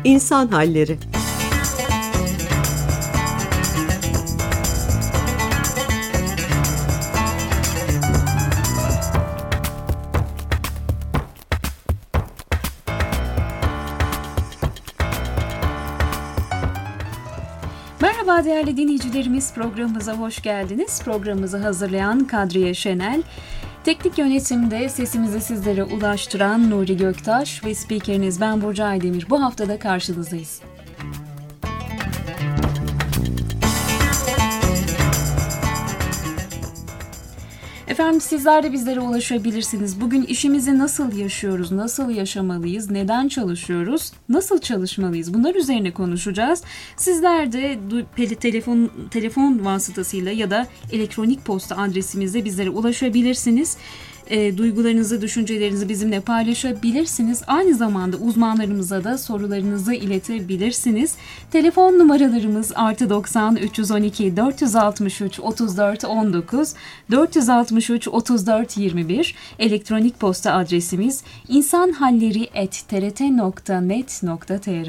İnsan Halleri. Merhaba değerli dinleyicilerimiz, programımıza hoş geldiniz. Programımızı hazırlayan Kadriye Şenel, teknik yönetimde sesimizi sizlere ulaştıran Nuri Göktaş ve spikeriniz ben Burcu Aydemir. Bu haftada karşınızdayız. Efendim sizler de bizlere ulaşabilirsiniz. Bugün işimizi nasıl yaşıyoruz, nasıl yaşamalıyız, neden çalışıyoruz, nasıl çalışmalıyız? Bunlar üzerine konuşacağız. Sizler de telefon vasıtasıyla ya da elektronik posta adresimizde bizlere ulaşabilirsiniz. Duygularınızı, düşüncelerinizi bizimle paylaşabilirsiniz. Aynı zamanda uzmanlarımıza da sorularınızı iletebilirsiniz. Telefon numaralarımız +90 312 463 34 19 463 34 21. Elektronik posta adresimiz insanhalleri@trt.net.tr.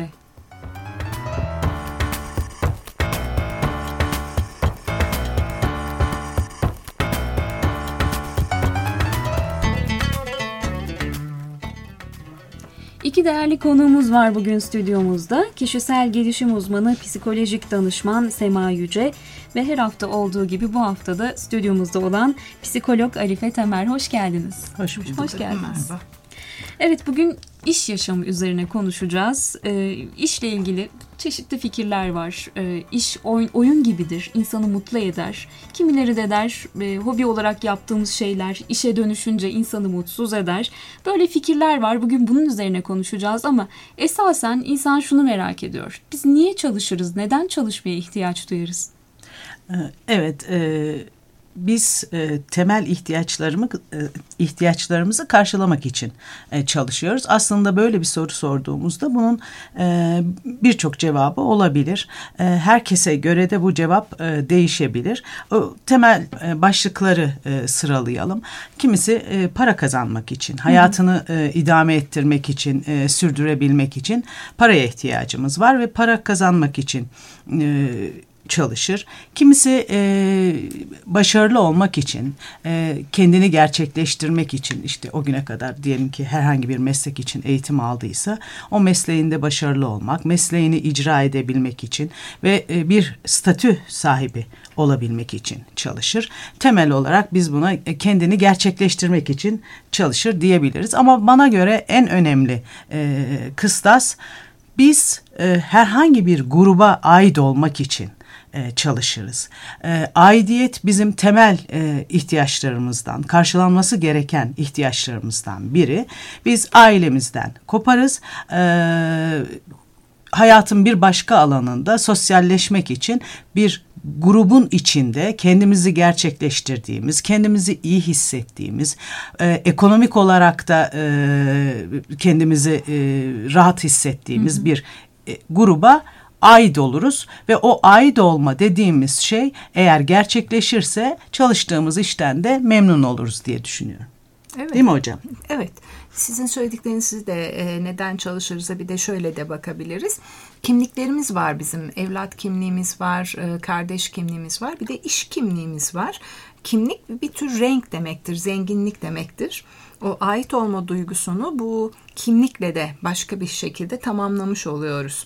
İki değerli konuğumuz var bugün stüdyomuzda. Kişisel gelişim uzmanı, psikolojik danışman Sema Yüce ve her hafta olduğu gibi bu hafta da stüdyomuzda olan psikolog Arife Temer. Hoş geldiniz. Hoş bulduk. Hoş geldiniz. Merhaba. Evet, bugün iş yaşamı üzerine konuşacağız. İşle ilgili çeşitli fikirler var. İş oyun gibidir, insanı mutlu eder. Kimileri de der hobi olarak yaptığımız şeyler işe dönüşünce insanı mutsuz eder. Böyle fikirler var. Bugün bunun üzerine konuşacağız ama esasen insan şunu merak ediyor. Biz niye çalışırız? Neden çalışmaya ihtiyaç duyarız? Evet, biz temel ihtiyaçlarımızı karşılamak için çalışıyoruz. Aslında böyle bir soru sorduğumuzda bunun birçok cevabı olabilir. Herkese göre de bu cevap değişebilir. O temel başlıkları sıralayalım. Kimisi para kazanmak için, hayatını idame ettirmek için, sürdürebilmek için paraya ihtiyacımız var ve para kazanmak için çalışır. Kimisi başarılı olmak için, kendini gerçekleştirmek için, işte o güne kadar diyelim ki herhangi bir meslek için eğitim aldıysa o mesleğinde başarılı olmak, mesleğini icra edebilmek için ve bir statü sahibi olabilmek için çalışır. Temel olarak biz buna kendini gerçekleştirmek için çalışır diyebiliriz. Ama bana göre en önemli kıstas biz herhangi bir gruba ait olmak için çalışırız. Aidiyet bizim temel ihtiyaçlarımızdan, karşılanması gereken ihtiyaçlarımızdan biri. Biz ailemizden koparız. Hayatın bir başka alanında sosyalleşmek için bir grubun içinde kendimizi gerçekleştirdiğimiz, kendimizi iyi hissettiğimiz, ekonomik olarak da kendimizi rahat hissettiğimiz bir gruba ait oluruz ve o ait olma dediğimiz şey eğer gerçekleşirse çalıştığımız işten de memnun oluruz diye düşünüyorum. Evet. Değil mi hocam? Evet. Sizin söylediklerinizi de neden çalışırız'a bir de şöyle de bakabiliriz. Kimliklerimiz var bizim. Evlat kimliğimiz var, kardeş kimliğimiz var. Bir de iş kimliğimiz var. Kimlik bir tür renk demektir, zenginlik demektir. O ait olma duygusunu bu kimlikle de başka bir şekilde tamamlamış oluyoruz.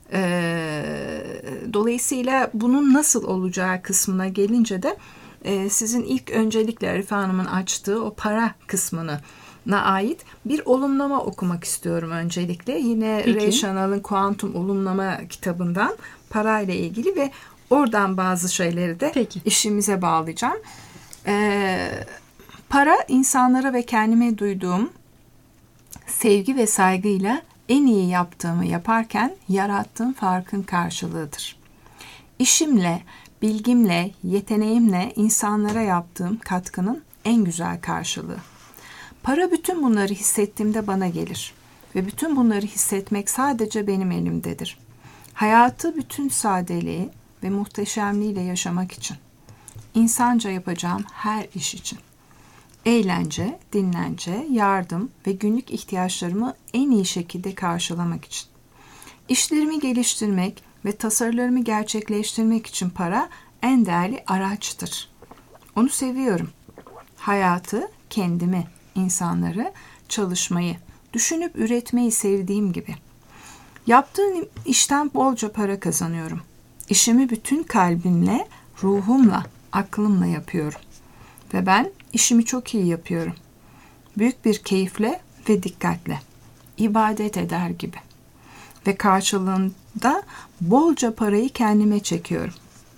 Dolayısıyla bunun nasıl olacağı kısmına gelince de sizin ilk öncelikle Arife Hanım'ın açtığı o para kısmına ait bir olumlama okumak istiyorum öncelikle. Yine Ray Chanel'in Kuantum Olumlama kitabından parayla ilgili ve oradan bazı şeyleri de işimize bağlayacağım. Para insanlara ve kendime duyduğum sevgi ve saygıyla en iyi yaptığımı yaparken yarattığım farkın karşılığıdır. İşimle, bilgimle, yeteneğimle insanlara yaptığım katkının en güzel karşılığı. Para bütün bunları hissettiğimde bana gelir ve bütün bunları hissetmek sadece benim elimdedir. Hayatı bütün sadeliği ve muhteşemliğiyle yaşamak için, insanca yapacağım her iş için. Eğlence, dinlence, yardım ve günlük ihtiyaçlarımı en iyi şekilde karşılamak için. İşlerimi geliştirmek ve tasarılarımı gerçekleştirmek için para en değerli araçtır. Onu seviyorum. Hayatı, kendimi, insanları, çalışmayı, düşünüp üretmeyi sevdiğim gibi. Yaptığım işten bolca para kazanıyorum. İşimi bütün kalbimle, ruhumla, aklımla yapıyorum. Ve ben işimi çok iyi yapıyorum. Büyük bir keyifle ve dikkatle. İbadet eder gibi. Ve karşılığında bolca parayı kendime çekiyorum.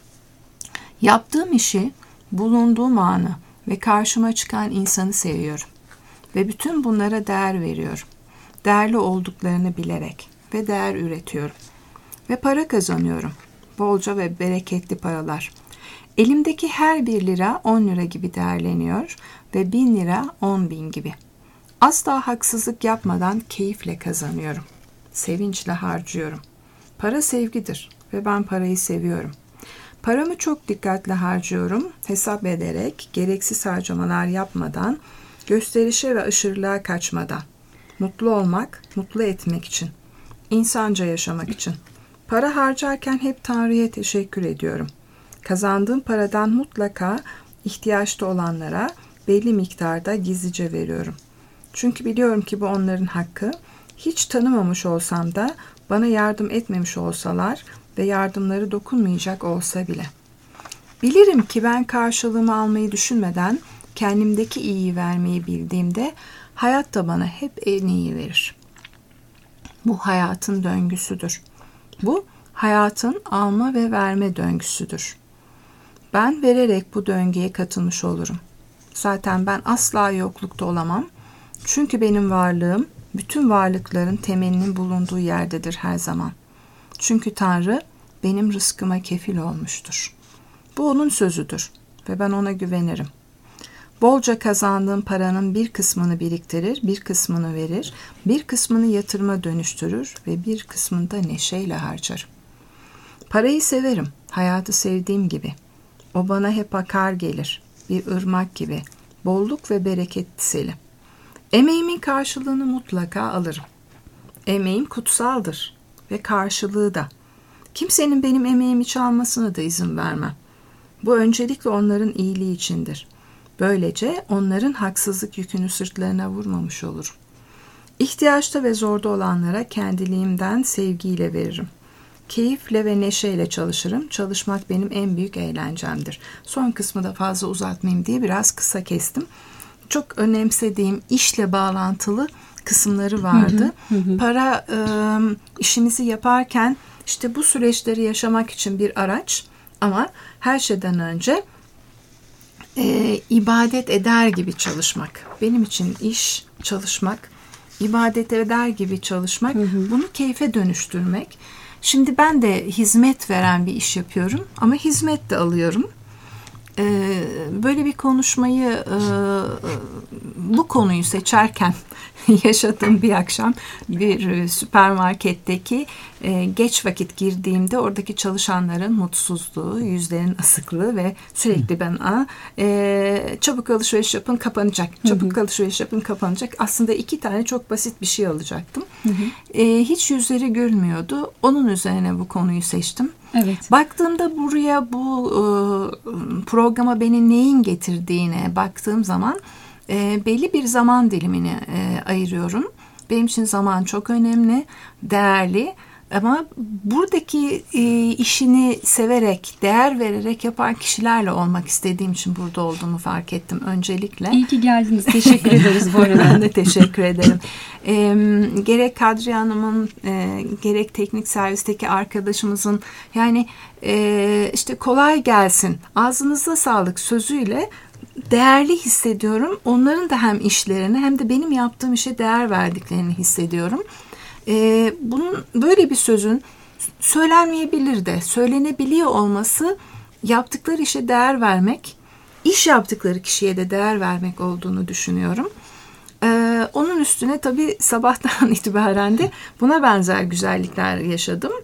Yaptığım işi, bulunduğum anı ve karşıma çıkan insanı seviyorum. Ve bütün bunlara değer veriyorum. Değerli olduklarını bilerek ve değer üretiyorum. Ve para kazanıyorum. Bolca ve bereketli paralar. Elimdeki her 1 lira 10 lira gibi değerleniyor ve 1000 lira 10.000 gibi. Asla haksızlık yapmadan keyifle kazanıyorum. Sevinçle harcıyorum. Para sevgidir ve ben parayı seviyorum. Paramı çok dikkatli harcıyorum, hesap ederek, gereksiz harcamalar yapmadan, gösterişe ve aşırılığa kaçmadan. Mutlu olmak, mutlu etmek için. İnsanca yaşamak için. Para harcarken hep Tanrı'ya teşekkür ediyorum. Kazandığım paradan mutlaka ihtiyaçta olanlara belli miktarda gizlice veriyorum. Çünkü biliyorum ki bu onların hakkı. Hiç tanımamış olsam da bana yardım etmemiş olsalar ve yardımları dokunmayacak olsa bile. Bilirim ki ben karşılığımı almayı düşünmeden kendimdeki iyiyi vermeyi bildiğimde hayat da bana hep en iyi verir. Bu hayatın döngüsüdür. Bu hayatın alma ve verme döngüsüdür. Ben vererek bu döngüye katılmış olurum. Zaten ben asla yoklukta olamam. Çünkü benim varlığım bütün varlıkların temelinin bulunduğu yerdedir her zaman. Çünkü Tanrı benim rızkıma kefil olmuştur. Bu onun sözüdür ve ben ona güvenirim. Bolca kazandığım paranın bir kısmını biriktirir, bir kısmını verir, bir kısmını yatırıma dönüştürür ve bir kısmını da neşeyle harcarım. Parayı severim, hayatı sevdiğim gibi. O bana hep akar gelir, bir ırmak gibi, bolluk ve bereketliseli. Emeğimin karşılığını mutlaka alırım. Emeğim kutsaldır ve karşılığı da. Kimsenin benim emeğimi çalmasına da izin vermem. Bu öncelikle onların iyiliği içindir. Böylece onların haksızlık yükünü sırtlarına vurmamış olurum. İhtiyaçta ve zorda olanlara kendiliğimden sevgiyle veririm. Keyifle ve neşeyle çalışırım. Çalışmak benim en büyük eğlencemdir. Son kısmı da fazla uzatmayayım diye biraz kısa kestim. Çok önemsediğim işle bağlantılı kısımları vardı. Para işimizi yaparken işte bu süreçleri yaşamak için bir araç ama her şeyden önce ibadet eder gibi çalışmak. Benim için iş, çalışmak, ibadet eder gibi çalışmak, bunu keyfe dönüştürmek. Şimdi ben de hizmet veren bir iş yapıyorum ama hizmet de alıyorum. Böyle bir konuşmayı, bu konuyu seçerken yaşadığım bir akşam bir süpermarketteki geç vakit girdiğimde oradaki çalışanların mutsuzluğu, yüzlerin asıklığı ve sürekli bana çabuk alışveriş yapın kapanacak, çabuk alışveriş yapın kapanacak. Aslında 2 tane çok basit bir şey alacaktım. Hiç yüzleri gülmüyordu. Onun üzerine bu konuyu seçtim. Evet. Baktığımda buraya bu programa beni neyin getirdiğine baktığım zaman belli bir zaman dilimini ayırıyorum. Benim için zaman çok önemli, değerli ama buradaki işini severek, değer vererek yapan kişilerle olmak istediğim için burada olduğumu fark ettim öncelikle. İyi ki geldiniz. Teşekkür ederiz bu arada. Ben de teşekkür ederim. Gerek Kadriye Hanım'ın, gerek teknik servisteki arkadaşımızın yani işte kolay gelsin, ağzınıza sağlık sözüyle değerli hissediyorum. Onların da hem işlerine hem de benim yaptığım işe değer verdiklerini hissediyorum. Bunun böyle bir sözün söylenmeyebilir de söylenebiliyor olması yaptıkları işe değer vermek, iş yaptıkları kişiye de değer vermek olduğunu düşünüyorum. Onun üstüne tabii sabahtan itibaren de buna benzer güzellikler yaşadım.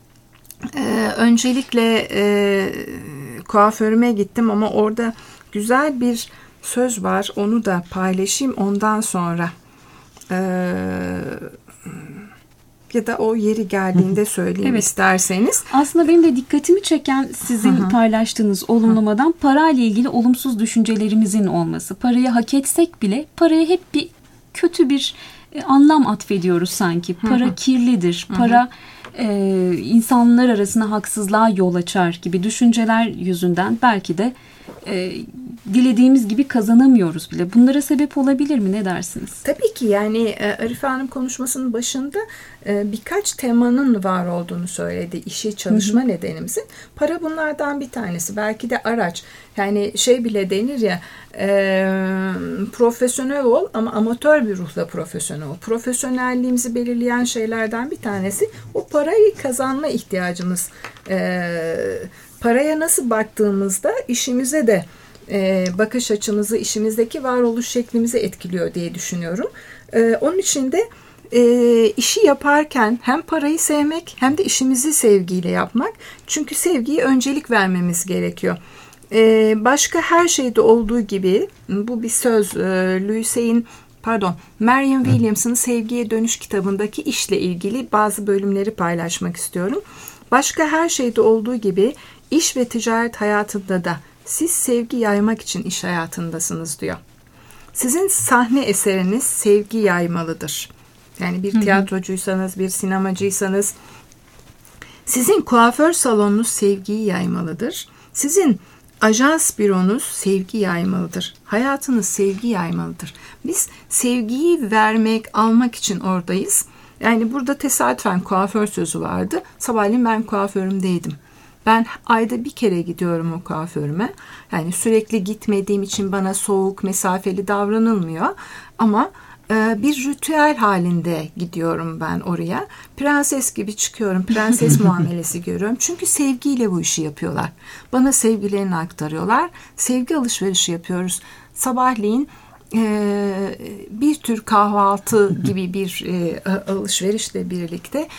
Öncelikle kuaförüme gittim ama orada güzel bir söz var. Onu da paylaşayım. Ondan sonra ya da o yeri geldiğinde söyleyeyim isterseniz. Aslında benim de dikkatimi çeken sizin paylaştığınız olumlamadan parayla ilgili olumsuz düşüncelerimizin olması. Parayı hak etsek bile paraya hep bir kötü bir anlam atfediyoruz sanki. Para kirlidir, para insanlar arasında haksızlığa yol açar gibi düşünceler yüzünden belki de dilediğimiz gibi kazanamıyoruz bile. Bunlara sebep olabilir mi? Ne dersiniz? Tabii ki yani Arife Hanım konuşmasının başında birkaç temanın var olduğunu söyledi. İşi çalışma nedenimizin. Para bunlardan bir tanesi. Belki de araç. Yani şey bile denir ya profesyonel ol ama amatör bir ruhla profesyonel ol. Profesyonelliğimizi belirleyen şeylerden bir tanesi o parayı kazanma ihtiyacımız. Paraya nasıl baktığımızda işimize de bakış açımızı, işimizdeki varoluş şeklimizi etkiliyor diye düşünüyorum. Onun için de işi yaparken hem parayı sevmek hem de işimizi sevgiyle yapmak. Çünkü sevgiye öncelik vermemiz gerekiyor. Başka her şeyde olduğu gibi bu bir söz Marianne Williams'ın Sevgiye Dönüş kitabındaki işle ilgili bazı bölümleri paylaşmak istiyorum. Başka her şeyde olduğu gibi iş ve ticaret hayatında da siz sevgi yaymak için iş hayatındasınız diyor. Sizin sahne eseriniz sevgi yaymalıdır. Yani bir tiyatrocuysanız, bir sinemacıysanız sizin kuaför salonunuz sevgiyi yaymalıdır. Sizin ajans büronuz sevgi yaymalıdır. Hayatınız sevgi yaymalıdır. Biz sevgiyi vermek, almak için oradayız. Yani burada tesadüfen kuaför sözü vardı. Sabahleyin ben kuaförümdeydim. Ben ayda bir kere gidiyorum o kuaförüme. Yani sürekli gitmediğim için bana soğuk, mesafeli davranılmıyor. Ama bir ritüel halinde gidiyorum ben oraya. Prenses gibi çıkıyorum. Prenses muamelesi görüyorum. Çünkü sevgiyle bu işi yapıyorlar. Bana sevgilerini aktarıyorlar. Sevgi alışverişi yapıyoruz. Sabahleyin bir tür kahvaltı gibi bir alışverişle birlikte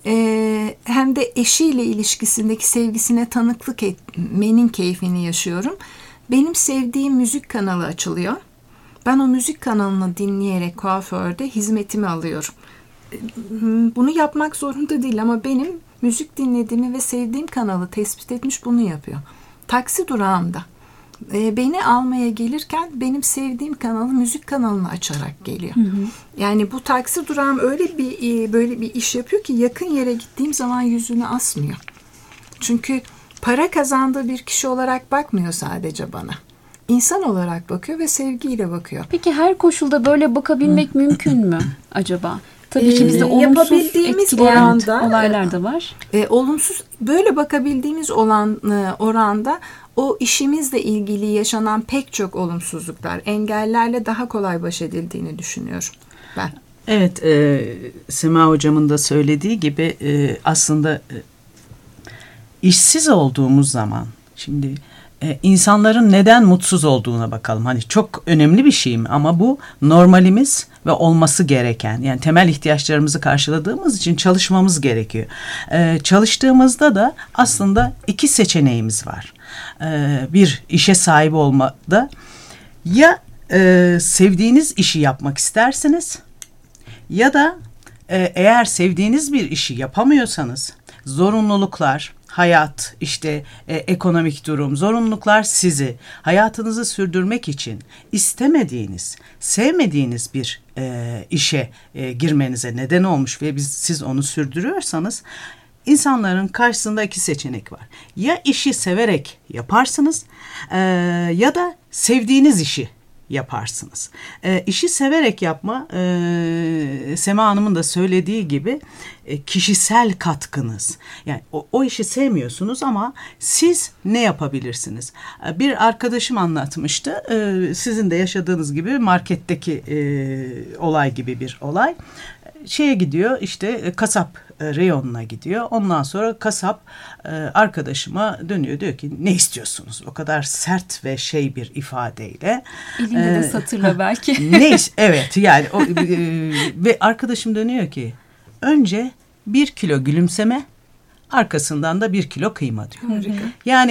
hem de eşiyle ilişkisindeki sevgisine tanıklık etmenin keyfini yaşıyorum. Benim sevdiğim müzik kanalı açılıyor. Ben o müzik kanalını dinleyerek kuaförde hizmetimi alıyorum. Bunu yapmak zorunda değil ama benim müzik dinlediğimi ve sevdiğim kanalı tespit etmiş bunu yapıyor. Taksi durağımda beni almaya gelirken benim sevdiğim kanalı müzik kanalını açarak geliyor. Yani bu taksi durağım öyle böyle bir iş yapıyor ki yakın yere gittiğim zaman yüzünü asmıyor. Çünkü para kazandığı bir kişi olarak bakmıyor sadece bana. İnsan olarak bakıyor ve sevgiyle bakıyor. Peki her koşulda böyle bakabilmek mümkün mü acaba? Tabii ki bizde olumsuz etkileyen olaylar da var. Olumsuz böyle bakabildiğimiz oranda o işimizle ilgili yaşanan pek çok olumsuzluklar, engellerle daha kolay baş edildiğini düşünüyorum ben. Evet, Sema hocamın da söylediği gibi aslında işsiz olduğumuz zaman şimdi insanların neden mutsuz olduğuna bakalım. Hani çok önemli bir şey mi? Ama bu normalimiz ve olması gereken. Yani temel ihtiyaçlarımızı karşıladığımız için çalışmamız gerekiyor. Çalıştığımızda da aslında iki seçeneğimiz var. Bir işe sahip olmada ya sevdiğiniz işi yapmak istersiniz ya da eğer sevdiğiniz bir işi yapamıyorsanız zorunluluklar, hayat, işte ekonomik durum, zorunluluklar sizi hayatınızı sürdürmek için istemediğiniz, sevmediğiniz bir işe girmenize neden olmuş ve siz onu sürdürüyorsanız insanların karşısında iki seçenek var. Ya işi severek yaparsınız ya da sevdiğiniz işi yaparsınız. İşi severek yapma Sema Hanım'ın da söylediği gibi kişisel katkınız. Yani o işi sevmiyorsunuz ama siz ne yapabilirsiniz? Bir arkadaşım anlatmıştı. Sizin de yaşadığınız gibi marketteki olay gibi bir olay. Şeye gidiyor işte kasap reyonuna gidiyor. Ondan sonra kasap arkadaşıma dönüyor diyor ki ne istiyorsunuz? O kadar sert ve bir ifadeyle. Elinde de satırla belki. Evet yani ve arkadaşım dönüyor ki önce 1 kilo gülümseme arkasından da 1 kilo kıyma diyor. Harika. Yani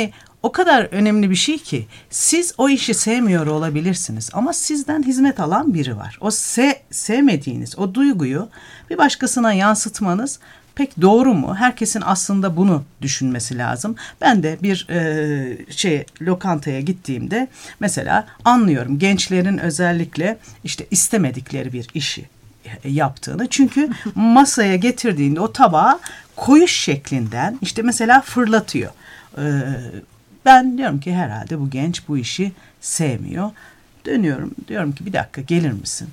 o kadar önemli bir şey ki siz o işi sevmiyor olabilirsiniz ama sizden hizmet alan biri var. O sevmediğiniz o duyguyu bir başkasına yansıtmanız pek doğru mu? Herkesin aslında bunu düşünmesi lazım. Ben de bir lokantaya gittiğimde mesela anlıyorum gençlerin özellikle işte istemedikleri bir işi yaptığını. Çünkü masaya getirdiğinde o tabağı koyuş şeklinden işte mesela fırlatıyor. Ben diyorum ki herhalde bu genç bu işi sevmiyor. Dönüyorum diyorum ki bir dakika gelir misin?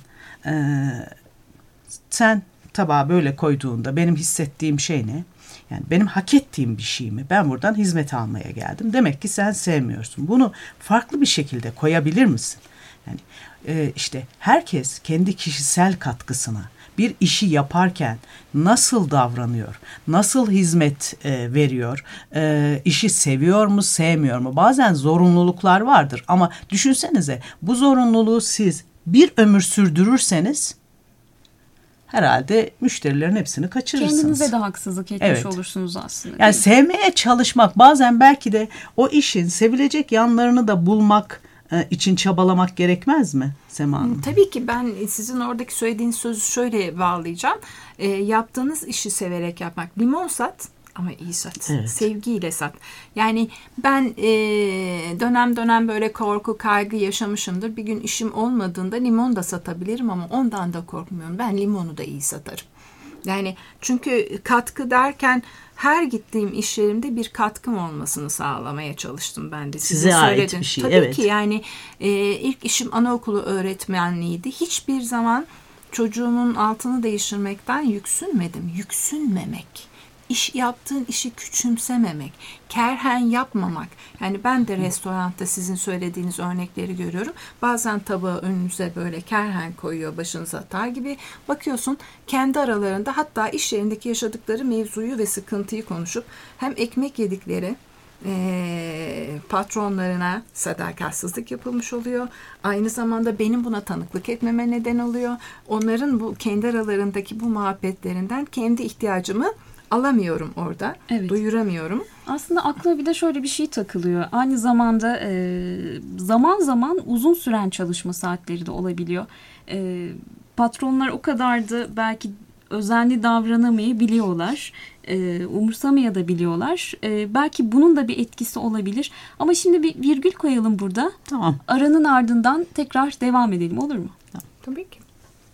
Sen tabağı böyle koyduğunda benim hissettiğim şey ne? Yani benim hak ettiğim bir şey mi? Ben buradan hizmet almaya geldim. Demek ki sen sevmiyorsun. Bunu farklı bir şekilde koyabilir misin? Yani işte herkes kendi kişisel katkısına bir işi yaparken nasıl davranıyor, nasıl hizmet veriyor, işi seviyor mu, sevmiyor mu? Bazen zorunluluklar vardır ama düşünsenize bu zorunluluğu siz bir ömür sürdürürseniz herhalde müşterilerin hepsini kaçırırsınız. Kendinize de haksızlık etmiş olursunuz aslında. Yani sevmeye çalışmak bazen belki de o işin sevilecek yanlarını da bulmak için çabalamak gerekmez mi Sema Hanım? Tabii ki ben sizin oradaki söylediğiniz sözü şöyle bağlayacağım. Yaptığınız işi severek yapmak. Limon sat ama iyi sat. Evet. Sevgiyle sat. Yani ben dönem dönem böyle korku, kaygı yaşamışımdır. Bir gün işim olmadığında limon da satabilirim ama ondan da korkmuyorum. Ben limonu da iyi satarım. Yani çünkü katkı derken her gittiğim iş yerimde bir katkım olmasını sağlamaya çalıştım ben de. Size ait bir şey. Tabii ki yani ilk işim anaokulu öğretmenliğiydi. Hiçbir zaman çocuğumun altını değiştirmekten yüksünmedim. Yüksünmemek. Yaptığın işi küçümsememek, kerhen yapmamak. Yani ben de restoranda sizin söylediğiniz örnekleri görüyorum. Bazen tabağı önünüze böyle kerhen koyuyor, başınıza atar gibi. Bakıyorsun kendi aralarında hatta iş yerindeki yaşadıkları mevzuyu ve sıkıntıyı konuşup hem ekmek yedikleri patronlarına sadakatsizlik yapılmış oluyor. Aynı zamanda benim buna tanıklık etmeme neden oluyor. Onların bu kendi aralarındaki bu muhabbetlerinden kendi ihtiyacımı alamıyorum orada. Evet. Duyuramıyorum. Aslında aklıma bir de şöyle bir şey takılıyor. Aynı zamanda zaman zaman uzun süren çalışma saatleri de olabiliyor. Patronlar o kadar da belki özenli davranamayabiliyorlar. Umursamayabiliyorlar. Belki bunun da bir etkisi olabilir. Ama şimdi bir virgül koyalım burada. Tamam. Aranın ardından tekrar devam edelim, olur mu? Tamam. Tabii ki.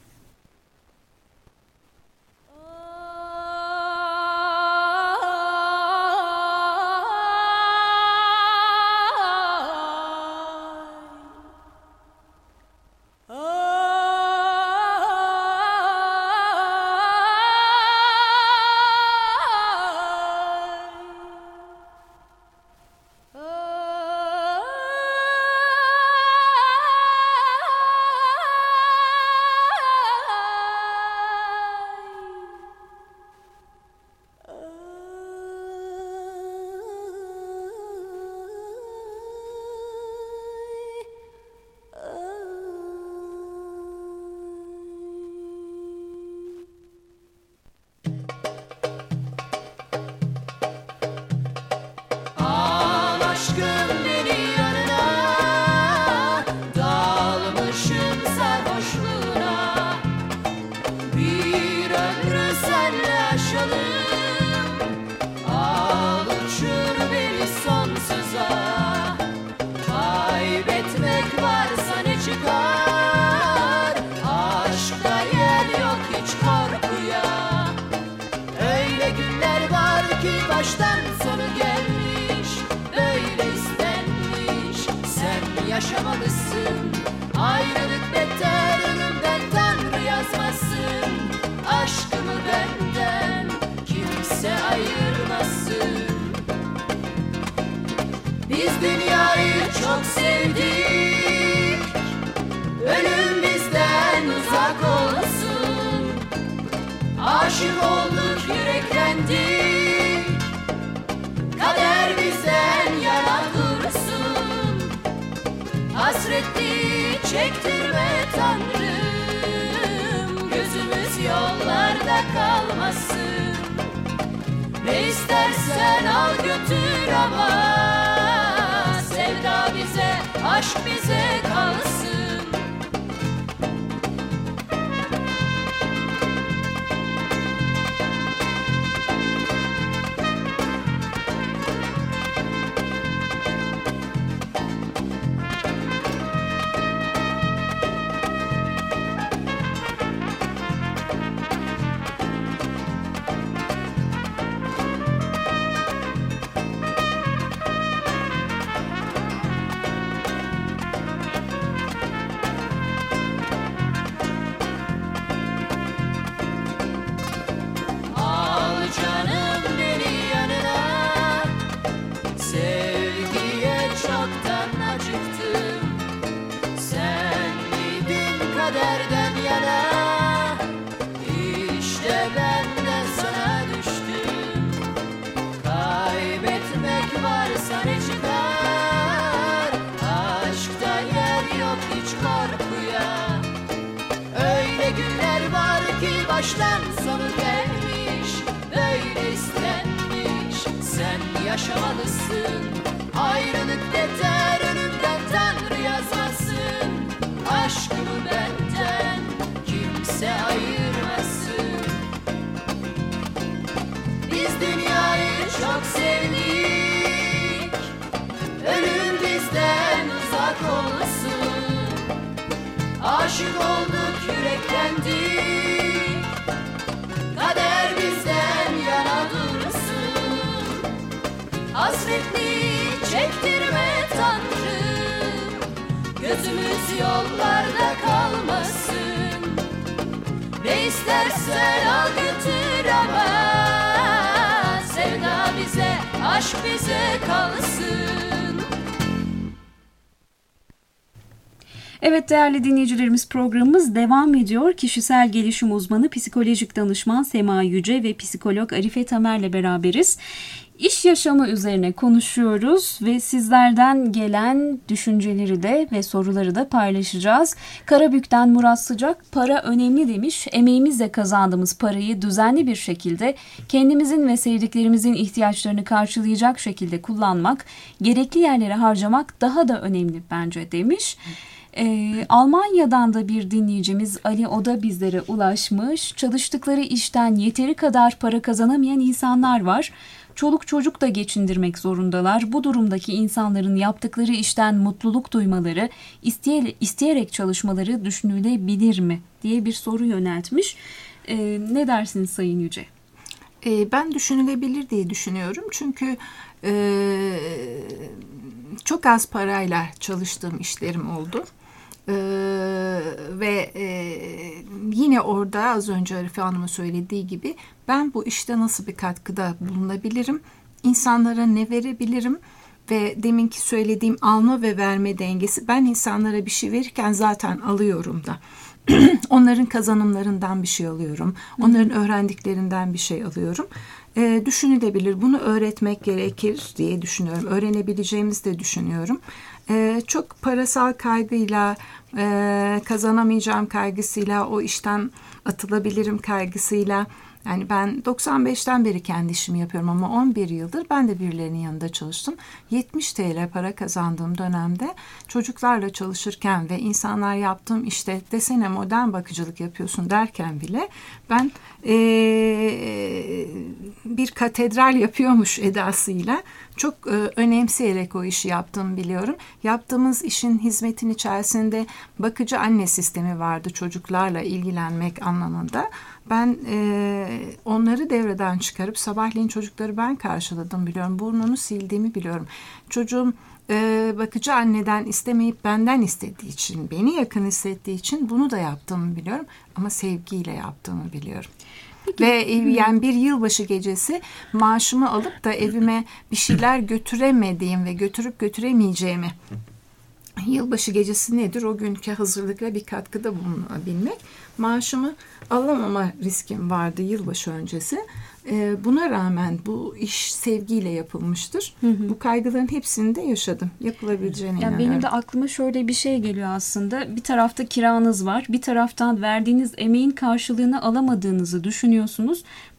Yaşamalısın, ayrılık beter, ölümden Tanrı yazmasın. Aşkımı benden kimse ayırmasın. Biz dünyayı çok sevdik, ölüm bizden uzak olsun. Aşık olduk, yüreklendik, kader bizden yana dursun. Hasretli çektirme Tanrım, gözümüz yollarda kalmasın. Ne istersen al götür ama aşk bize kalsın. Baştan sonu gelmiş, böyle istenmiş. Sen yaşamalısın, ayrılık yeter, ölümden Tanrı yazmasın. Aşkımı benden kimse ayırmasın. Biz dünyayı çok sevdik, ölüm bizden uzak olsun. Aşık olduk, yüreklendik, kader bizden yana dursun. Hasretliği çektirme Tanrım, gözümüz yollarda kalmasın. Ne istersen al götür ama sevda bize, aşk bize kalsın. Evet değerli dinleyicilerimiz, programımız devam ediyor. Kişisel gelişim uzmanı, psikolojik danışman Sema Yüce ve psikolog Arife Tamer'le beraberiz. İş yaşamı üzerine konuşuyoruz ve sizlerden gelen düşünceleri de ve soruları da paylaşacağız. Karabük'ten Murat Sıcak, para önemli demiş. Emeğimizle kazandığımız parayı düzenli bir şekilde kendimizin ve sevdiklerimizin ihtiyaçlarını karşılayacak şekilde kullanmak, gerekli yerlere harcamak daha da önemli bence demiş. Almanya'dan da bir dinleyicimiz Ali, o da bizlere ulaşmış. Çalıştıkları işten yeteri kadar para kazanamayan insanlar var. Çoluk çocuk da geçindirmek zorundalar. Bu durumdaki insanların yaptıkları işten mutluluk duymaları, isteyerek çalışmaları düşünülebilir mi diye bir soru yöneltmiş. Ne dersiniz Sayın Yüce? Ben düşünülebilir diye düşünüyorum. Çünkü çok az parayla çalıştığım işlerim oldu. Ve yine orada az önce Arife Hanım'ın söylediği gibi ben bu işte nasıl bir katkıda bulunabilirim, insanlara ne verebilirim ve deminki söylediğim alma ve verme dengesi, ben insanlara bir şey verirken zaten alıyorum da. Onların kazanımlarından bir şey alıyorum, onların öğrendiklerinden bir şey alıyorum. Düşünülebilir, bunu öğretmek gerekir diye düşünüyorum, öğrenebileceğimizi de düşünüyorum. Çok parasal kaygıyla, kazanamayacağım kaygısıyla, o işten atılabilirim kaygısıyla, yani ben 95'ten beri kendi işimi yapıyorum ama 11 yıldır ben de birilerinin yanında çalıştım. 70 TL para kazandığım dönemde çocuklarla çalışırken ve insanlar yaptığım işte desene modern bakıcılık yapıyorsun derken bile ben bir katedral yapıyormuş edasıyla çok önemseyerek o işi yaptığımı biliyorum. Yaptığımız işin hizmetin içerisinde bakıcı anne sistemi vardı çocuklarla ilgilenmek anlamında. Ben onları devreden çıkarıp sabahleyin çocukları ben karşıladım biliyorum. Burnunu sildiğimi biliyorum. Çocuğum bakıcı anneden istemeyip benden istediği için, beni yakın hissettiği için bunu da yaptığımı biliyorum. Ama sevgiyle yaptığımı biliyorum. Peki. Ve yani bir yılbaşı gecesi maaşımı alıp da evime bir şeyler götüremediğim ve götürüp götüremeyeceğimi, yılbaşı gecesi nedir? O günkü hazırlıkla bir katkıda bulunabilmek. Maaşımı alamama riskim vardı yılbaşı öncesi. Buna rağmen bu iş sevgiyle yapılmıştır. Bu kaygıların hepsini de yaşadım. Yapılabileceğine inanıyorum. Benim de aklıma şöyle bir şey geliyor aslında. Bir tarafta kiranız var. Bir taraftan verdiğiniz emeğin karşılığını alamadığınızı düşünüyorsunuz.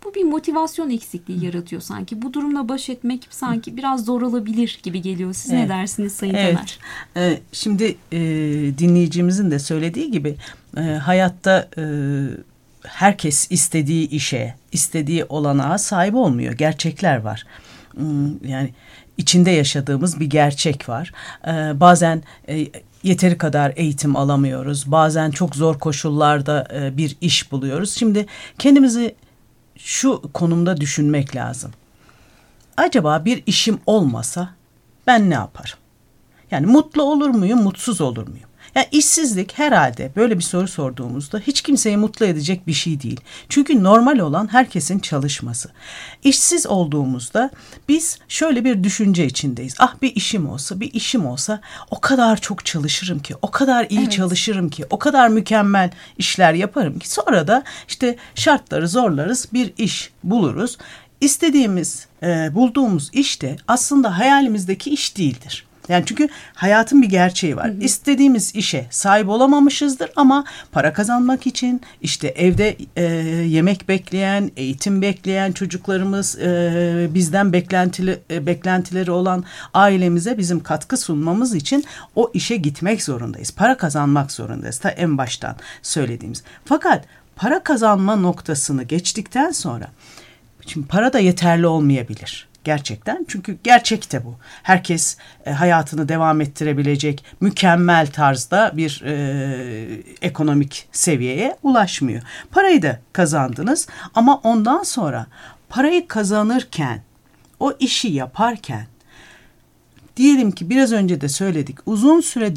Bu bir motivasyon eksikliği yaratıyor sanki. Bu durumla baş etmek sanki biraz zor olabilir gibi geliyor. Siz ne dersiniz Sayın Tamer? Şimdi dinleyicimizin de söylediği gibi hayatta herkes istediği işe, istediği olanağa sahip olmuyor. Gerçekler var. Yani içinde yaşadığımız bir gerçek var. Bazen yeteri kadar eğitim alamıyoruz. Bazen çok zor koşullarda bir iş buluyoruz. Şimdi kendimizi şu konumda düşünmek lazım. Acaba bir işim olmasa ben ne yaparım? Yani mutlu olur muyum, mutsuz olur muyum? Yani işsizlik herhalde böyle bir soru sorduğumuzda hiç kimseyi mutlu edecek bir şey değil. Çünkü normal olan herkesin çalışması. İşsiz olduğumuzda biz şöyle bir düşünce içindeyiz. Bir işim olsa, bir işim olsa o kadar çok çalışırım ki, o kadar iyi çalışırım ki, o kadar mükemmel işler yaparım ki sonra da işte şartları zorlarız, bir iş buluruz. İstediğimiz, bulduğumuz iş de aslında hayalimizdeki iş değildir. Yani çünkü hayatın bir gerçeği var. İstediğimiz işe sahip olamamışızdır ama para kazanmak için işte evde yemek bekleyen, eğitim bekleyen çocuklarımız, bizden beklentileri olan ailemize bizim katkı sunmamız için o işe gitmek zorundayız. Para kazanmak zorundayız. Ta en baştan söylediğimiz. Fakat para kazanma noktasını geçtikten sonra şimdi para da yeterli olmayabilir. Gerçekten. Çünkü gerçekte bu. Herkes hayatını devam ettirebilecek mükemmel tarzda bir ekonomik seviyeye ulaşmıyor. Parayı da kazandınız ama ondan sonra parayı kazanırken, o işi yaparken diyelim ki biraz önce de söyledik, uzun süre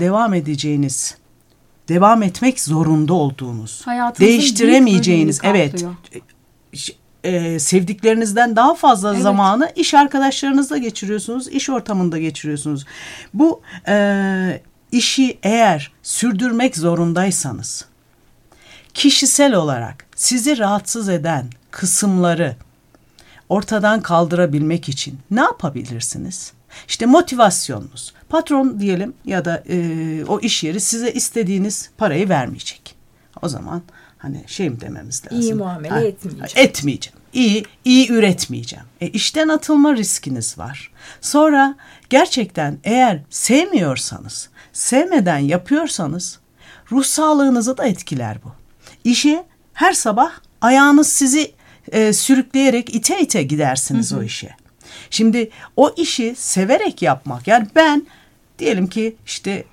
devam etmek zorunda olduğunuz, değiştiremeyeceğiniz, sevdiklerinizden daha fazla zamanı iş arkadaşlarınızla geçiriyorsunuz, iş ortamında geçiriyorsunuz. Bu işi eğer sürdürmek zorundaysanız, kişisel olarak sizi rahatsız eden kısımları ortadan kaldırabilmek için ne yapabilirsiniz? İşte motivasyonunuz. Patron diyelim ya da o iş yeri size istediğiniz parayı vermeyecek. O zaman hani mi dememiz lazım? İyi muamele etmeyeceğim. İyi üretmeyeceğim. İşten atılma riskiniz var. Sonra gerçekten eğer sevmiyorsanız, sevmeden yapıyorsanız ruh sağlığınızı da etkiler bu. İşe her sabah ayağınız sizi sürükleyerek ite gidersiniz o işe. Şimdi o işi severek yapmak, yani ben diyelim ki işte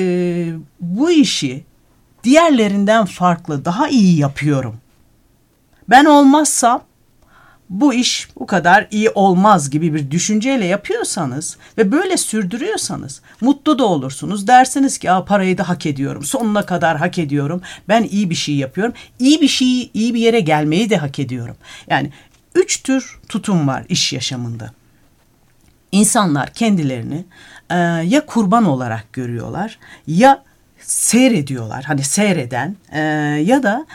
bu işi diğerlerinden farklı, daha iyi yapıyorum. Ben olmazsam bu iş bu kadar iyi olmaz gibi bir düşünceyle yapıyorsanız ve böyle sürdürüyorsanız mutlu da olursunuz. Dersiniz ki parayı da hak ediyorum, sonuna kadar hak ediyorum. Ben iyi bir şey yapıyorum. İyi bir yere gelmeyi de hak ediyorum. Yani 3 tür tutum var iş yaşamında. İnsanlar kendilerini ya kurban olarak görüyorlar ya seyrediyorlar. Hani seyreden ya da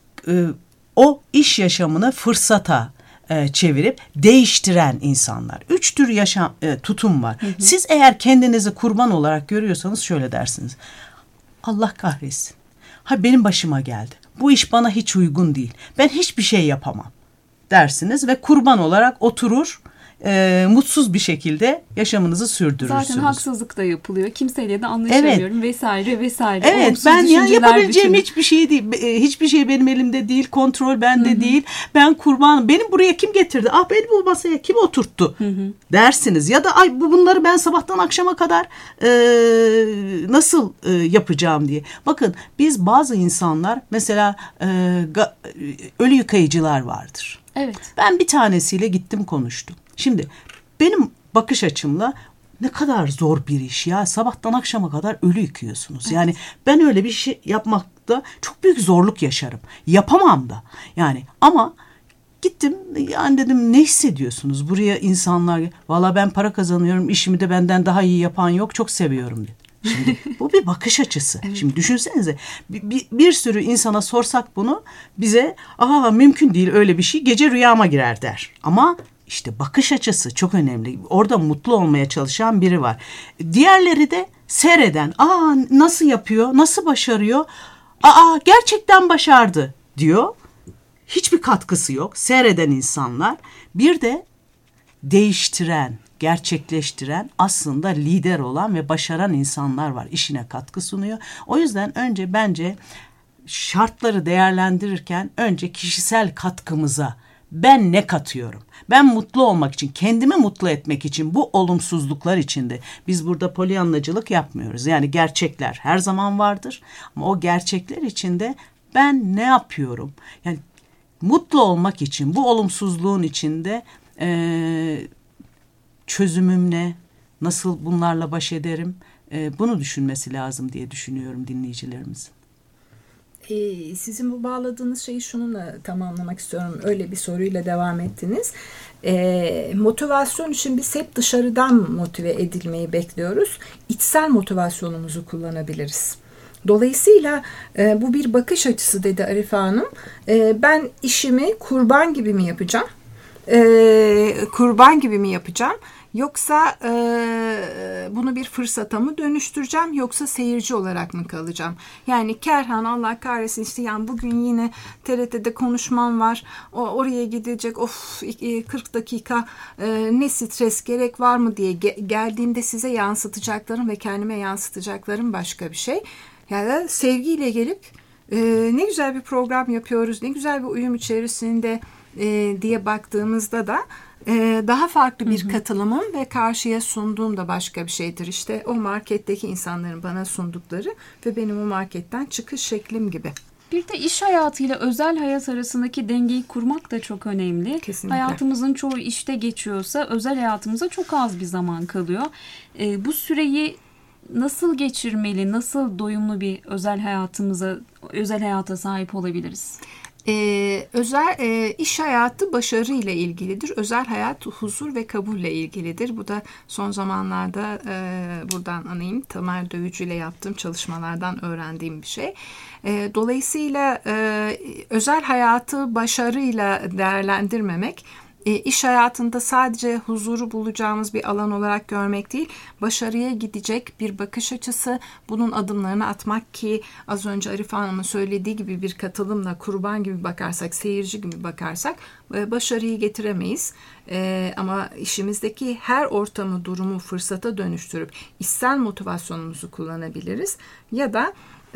o iş yaşamını fırsata çevirip değiştiren insanlar. 3 tür tutum var. Siz eğer kendinizi kurban olarak görüyorsanız şöyle dersiniz. Allah kahretsin. Benim başıma geldi. Bu iş bana hiç uygun değil. Ben hiçbir şey yapamam dersiniz ve kurban olarak oturur, mutsuz bir şekilde yaşamınızı sürdürürsünüz. Zaten haksızlık da yapılıyor. Kimseyle de anlaşamıyorum vesaire. Evet, ben yapabileceğim hiçbir şey değil. Hiçbir şey benim elimde değil. Kontrol bende değil. Ben kurbanım. Benim buraya kim getirdi? Beni bu masaya kim oturttu? Dersiniz. Ya da bunları ben sabahtan akşama kadar nasıl yapacağım diye. Bakın biz bazı insanlar mesela ölü yıkayıcılar vardır. Evet. Ben bir tanesiyle gittim konuştum. Şimdi benim bakış açımla ne kadar zor bir iş ya. Sabahtan akşama kadar ölü yıkıyorsunuz. Evet. Yani ben öyle bir şey yapmakta çok büyük zorluk yaşarım. Yapamam da. Yani ama gittim, yani dedim ne hissediyorsunuz? Buraya insanlar, valla ben para kazanıyorum, işimi de benden daha iyi yapan yok, çok seviyorum dedi. Şimdi bu bir bakış açısı. Evet. Şimdi düşünsenize bir sürü insana sorsak bunu, bize mümkün değil öyle bir şey, gece rüyama girer der. Ama işte bakış açısı çok önemli. Orada mutlu olmaya çalışan biri var. Diğerleri de seyreden, nasıl yapıyor, nasıl başarıyor, gerçekten başardı diyor. hiçbir katkısı yok. Seyreden insanlar. Bir de değiştiren, gerçekleştiren, aslında lider olan ve başaran insanlar var. İşine katkı sunuyor. O yüzden önce bence şartları değerlendirirken önce kişisel katkımıza ben ne katıyorum? Ben mutlu olmak için, kendimi mutlu etmek için, bu olumsuzluklar içinde biz burada polyanlacılık yapmıyoruz. Yani gerçekler her zaman vardır ama o gerçekler içinde ben ne yapıyorum? Yani mutlu olmak için, bu olumsuzluğun içinde çözümüm ne? Nasıl bunlarla baş ederim? Bunu düşünmesi lazım diye düşünüyorum dinleyicilerimizin. Sizin bu bağladığınız şeyi şununla tamamlamak istiyorum. Öyle bir soruyla devam ettiniz. Motivasyon için biz hep dışarıdan motive edilmeyi bekliyoruz. İçsel motivasyonumuzu kullanabiliriz. Dolayısıyla bu bir bakış açısı dedi Arife Hanım. Ben işimi kurban gibi mi yapacağım? Kurban gibi mi yapacağım? Yoksa bunu bir fırsata mı dönüştüreceğim, yoksa seyirci olarak mı kalacağım? Yani Kerhan, Allah kahretsin işte, yani bugün yine TRT'de konuşmam var. Oraya gidecek, 40 dakika ne stres, gerek var mı diye geldiğimde size yansıtacaklarım ve kendime yansıtacaklarım başka bir şey. Yani sevgiyle gelip ne güzel bir program yapıyoruz, ne güzel bir uyum içerisinde diye baktığımızda da daha farklı bir katılımım ve karşıya sunduğum da başka bir şeydir. İşte o marketteki insanların bana sundukları ve benim o marketten çıkış şeklim gibi. Bir de iş hayatıyla özel hayat arasındaki dengeyi kurmak da çok önemli. Kesinlikle. Hayatımızın çoğu işte geçiyorsa özel hayatımıza çok az bir zaman kalıyor. Bu süreyi nasıl geçirmeli, nasıl doyumlu bir özel hayata sahip olabiliriz? İş hayatı başarıyla ilgilidir. Özel hayat huzur ve kabulle ilgilidir. Bu da son zamanlarda buradan anayım, Tamer Dövücü ile yaptığım çalışmalardan öğrendiğim bir şey. Dolayısıyla özel hayatı başarıyla değerlendirmemek, iş hayatında sadece huzuru bulacağımız bir alan olarak görmek değil, başarıya gidecek bir bakış açısı, bunun adımlarını atmak ki az önce Arife Hanım'ın söylediği gibi bir katılımla, kurban gibi bakarsak, seyirci gibi bakarsak başarıyı getiremeyiz. Ama işimizdeki her ortamı, durumu fırsata dönüştürüp içsel motivasyonumuzu kullanabiliriz. Ya da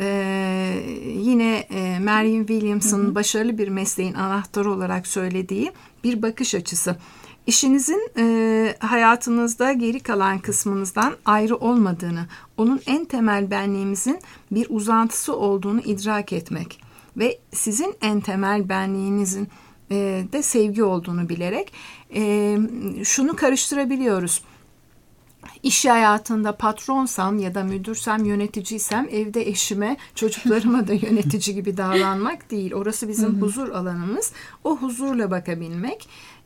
yine Marianne Williamson'ın başarılı bir mesleğin anahtarı olarak söylediği bir bakış açısı. İşinizin hayatınızda geri kalan kısmınızdan ayrı olmadığını, onun en temel benliğimizin bir uzantısı olduğunu idrak etmek ve sizin en temel benliğinizin de sevgi olduğunu bilerek şunu karıştırabiliyoruz. İş hayatında patronsam ya da müdürsem, yöneticiysem evde eşime, çocuklarıma da yönetici gibi davranmak değil. Orası bizim huzur alanımız. O huzurla bakabilmek.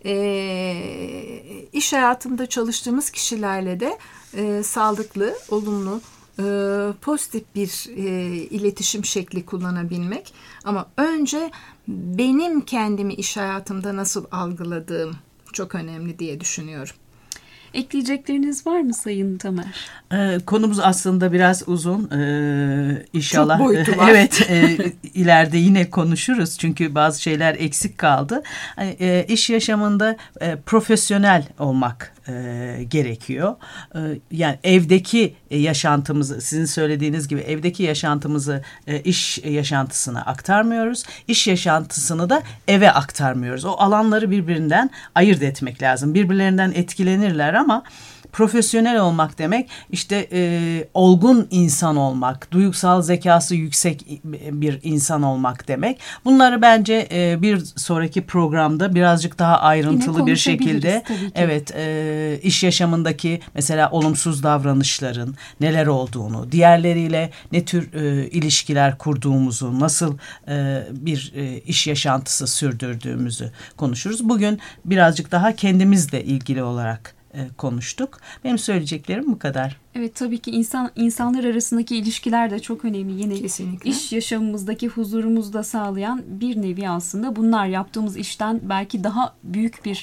İş hayatında çalıştığımız kişilerle de sağlıklı, olumlu, pozitif bir iletişim şekli kullanabilmek. Ama önce benim kendimi iş hayatımda nasıl algıladığım çok önemli diye düşünüyorum. Ekleyecekleriniz var mı Sayın Tamer? Konumuz aslında biraz uzun. İnşallah. Çok boyutu var. Evet, ileride yine konuşuruz. Çünkü bazı şeyler eksik kaldı. İş yaşamında profesyonel olmak gerekiyor. Yani evdeki yaşantımızı, sizin söylediğiniz gibi evdeki yaşantımızı iş yaşantısına aktarmıyoruz. İş yaşantısını da eve aktarmıyoruz. O alanları birbirinden ayırt etmek lazım. Birbirlerinden etkilenirler ama profesyonel olmak demek işte olgun insan olmak, duygusal zekası yüksek bir insan olmak demek. Bunları bence bir sonraki programda birazcık daha ayrıntılı bir şekilde, evet, iş yaşamındaki mesela olumsuz davranışların neler olduğunu, diğerleriyle ne tür ilişkiler kurduğumuzu, nasıl bir iş yaşantısı sürdürdüğümüzü konuşuruz. Bugün birazcık daha kendimizle ilgili olarak konuştuk. Benim söyleyeceklerim bu kadar. Evet, tabii ki insanlar arasındaki ilişkiler de çok önemli. Yine kesinlikle. İş yaşamımızdaki huzurumuzu da sağlayan bir nevi aslında bunlar, yaptığımız işten belki daha büyük bir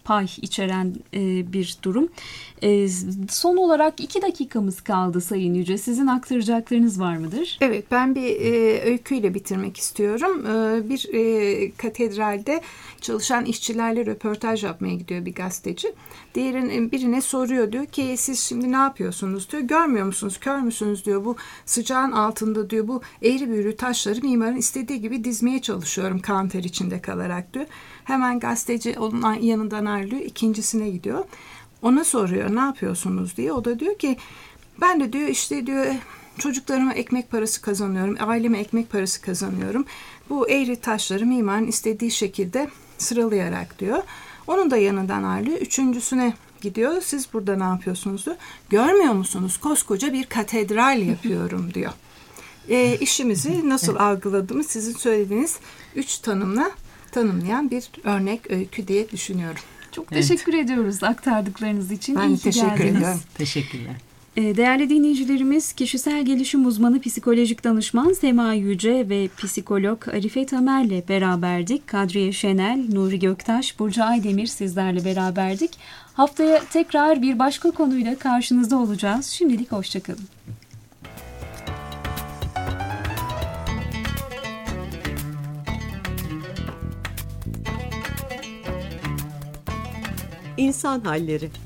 pay içeren bir durum. Son olarak 2 dakikamız kaldı Sayın Yüce. Sizin aktaracaklarınız var mıdır? Evet, ben bir öyküyle bitirmek istiyorum. Bir katedralde çalışan işçilerle röportaj yapmaya gidiyor bir gazeteci. Birine soruyor, diyor ki siz şimdi ne yapıyorsunuz diyor. Görmüyor musunuz, kör müsünüz diyor. Bu sıcağın altında diyor, bu eğri büğrü taşları mimarın istediği gibi dizmeye çalışıyorum kan ter içinde kalarak diyor. Hemen gazeteci onun yanından ayrılıyor, ikincisine gidiyor. Ona soruyor ne yapıyorsunuz diye. O da diyor ki ben de diyor işte diyor çocuklarıma ekmek parası kazanıyorum, aileme ekmek parası kazanıyorum. Bu eğri taşları mimarın istediği şekilde sıralayarak diyor. Onun da yanından ayrılıyor. Üçüncüsüne gidiyor. Siz burada ne yapıyorsunuz diyor. Görmüyor musunuz? Koskoca bir katedral yapıyorum diyor. İşimizi nasıl algıladığımı sizin söylediğiniz 3 tanımla tanımlayan bir örnek öykü diye düşünüyorum. Çok teşekkür ediyoruz aktardıklarınız için. Ben teşekkür ediyorum. Teşekkürler. Değerli dinleyicilerimiz, kişisel gelişim uzmanı psikolojik danışman Sema Yüce ve psikolog Arife Tamer'le beraberdik. Kadriye Şenel, Nuri Göktaş, Burcu Aydemir sizlerle beraberdik. Haftaya tekrar bir başka konuyla karşınızda olacağız. Şimdilik hoşçakalın. İnsan halleri.